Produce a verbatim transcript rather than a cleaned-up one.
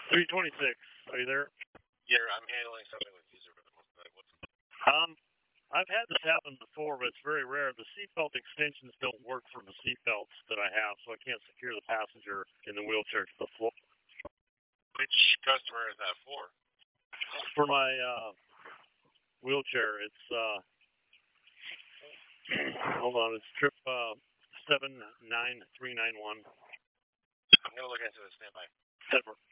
three twenty-six, are you there? Yeah, I'm handling something with user for the most part. What's Um, I've had this happen before, but it's very rare. The seatbelt extensions don't work for the seatbelts that I have, so I can't secure the passenger in the wheelchair to the floor. Which customer is that for? For my uh, wheelchair, it's uh, hold on, it's trip uh, seven nine three nine one. I'm gonna look into this. Stand by. Denver.